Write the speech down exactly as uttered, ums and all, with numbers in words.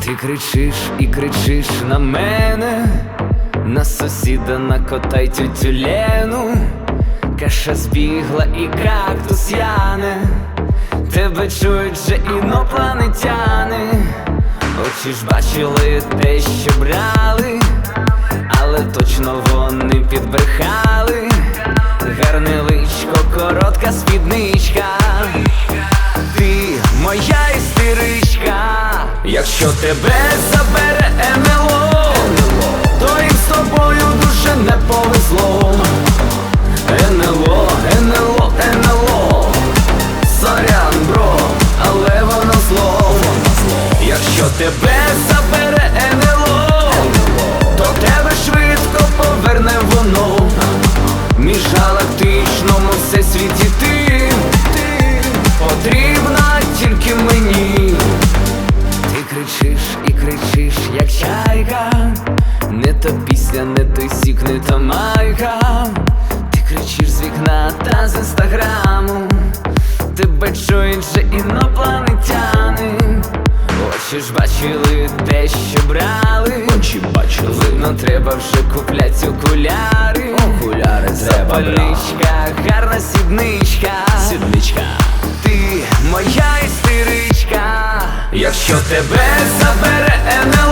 Ти кричиш і кричиш на мене, на сусіда, на кота й тютю Лену. Каша збігла і кактус яне, тебе чують же інопланетяни. Очі ж бачили те, що брали, але точно вони підбрехали. Гарне личко, коротка спідничка, ти моя істеричка. Якщо тебе забере ен ел о, то їм з тобою дуже не повезло. ен ел о, ен ел о, ен ел о, сорян, бро, але воно зло. Якщо тебе забере ен ел о, то тебе швидко поверне воно. Міжгалактичному всесвіті ти, ти потрібна тільки мені. Ти кричиш і кричиш, як чайка, не то пісня, не той сік, не то майка. Ти кричиш з вікна та з інстаграму, тебе чують же інопланетяни. Очі ж бачили те, що брали, очі бачили. Видно, треба вже куплять окуляри. Окуляри треба брати. Запальничка, гарна сідничка, Сідничка. ти моя істеричка. Якщо тебе забере ен ел о,